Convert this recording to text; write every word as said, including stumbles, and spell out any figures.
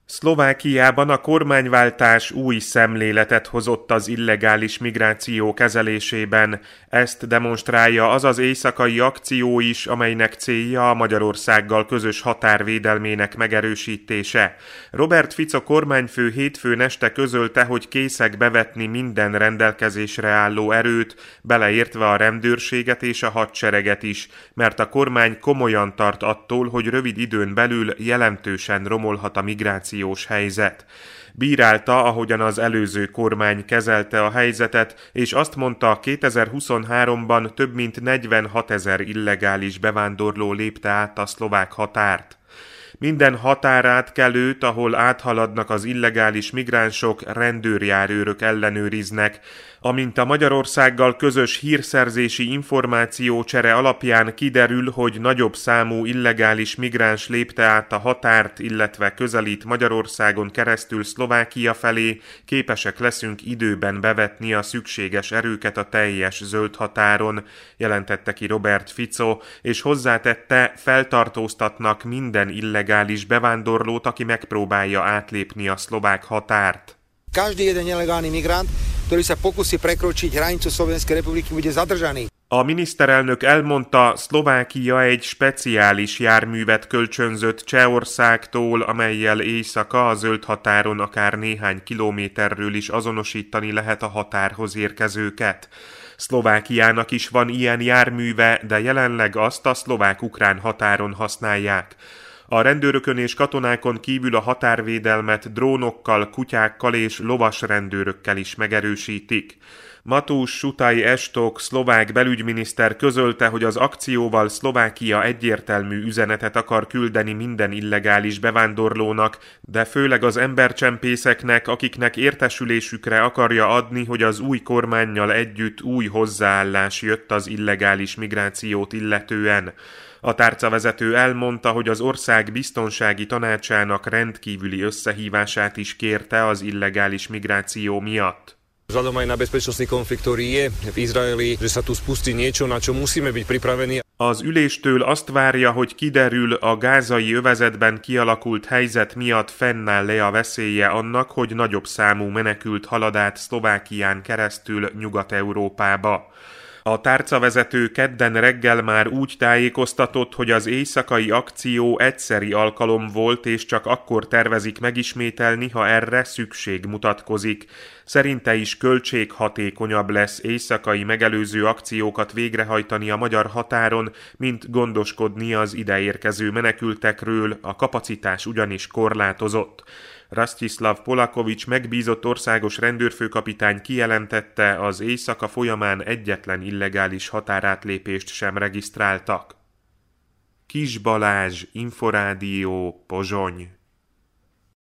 Szlovákiában a kormányváltás új szemléletet hozott az illegális migráció kezelésében. Ezt demonstrálja az az éjszakai akció is, amelynek célja a Magyarországgal közös határvédelmének megerősítése. Robert Fico kormányfő hétfőn este közölte, hogy készek bevetni minden rendelkezésre álló erőt, beleértve a rendőrséget és a hadsereget is, mert a kormány komolyan tart attól, hogy rövid időn belül jelentősen romolhat a migráció helyzet. Bírálta, ahogyan az előző kormány kezelte a helyzetet, és azt mondta, kétezer-huszonháromban több mint negyvenhatezer illegális bevándorló lépte át a szlovák határt. Minden határátkelőt, ahol áthaladnak az illegális migránsok, rendőrjárőrök ellenőriznek. Amint a Magyarországgal közös hírszerzési információcsere alapján kiderül, hogy nagyobb számú illegális migráns lépte át a határt, illetve közelít Magyarországon keresztül Szlovákia felé, képesek leszünk időben bevetni a szükséges erőket a teljes zöld határon, jelentette ki Robert Fico, és hozzátette, feltartóztatnak minden illegális bevándorlót, aki megpróbálja átlépni a szlovák határt. Každý jeden nelegálny migrant, ktorý sa pokusí prekročiť hranicu Slovenskej republiky, bude zadržaný. A miniszterelnök elmondta, Szlovákia egy speciális járművet kölcsönzött Csehországtól, amellyel éjszaka a zöld határon akár néhány kilométerről is azonosítani lehet a határhoz érkezőket. Szlovákiának is van ilyen járműve, de jelenleg azt a szlovák-ukrán határon használják. A rendőrökön és katonákon kívül a határvédelmet drónokkal, kutyákkal és lovasrendőrökkel is megerősítik. Matús Sutaj Estok szlovák belügyminiszter közölte, hogy az akcióval Szlovákia egyértelmű üzenetet akar küldeni minden illegális bevándorlónak, de főleg az embercsempészeknek, akiknek értesülésükre akarja adni, hogy az új kormánnyal együtt új hozzáállás jött az illegális migrációt illetően. A tárcavezető elmondta, hogy az ország biztonsági tanácsának rendkívüli összehívását is kérte az illegális migráció miatt. Vzhľadom aj na bezpečnostný konflikt, ktorý je v Izraeli, že sa tu spustí niečo, na čo musíme byť pripravení. Az üléstől azt várja, hogy kiderül, a gázai övezetben kialakult helyzet miatt fennáll le a veszélye annak, hogy nagyobb számú menekült halad át Szlovákián keresztül Nyugat-Európába. A tárcavezető kedden reggel már úgy tájékoztatott, hogy az éjszakai akció egyszeri alkalom volt, és csak akkor tervezik megismételni, ha erre szükség mutatkozik. Szerinte is költséghatékonyabb lesz éjszakai megelőző akciókat végrehajtani a magyar határon, mint gondoskodni az ideérkező menekültekről, a kapacitás ugyanis korlátozott. Rastislav Polakovics megbízott országos rendőrfőkapitány kijelentette, az éjszaka folyamán egyetlen illegális határátlépést sem regisztráltak. Kis Balázs, Inforádió, Pozsony.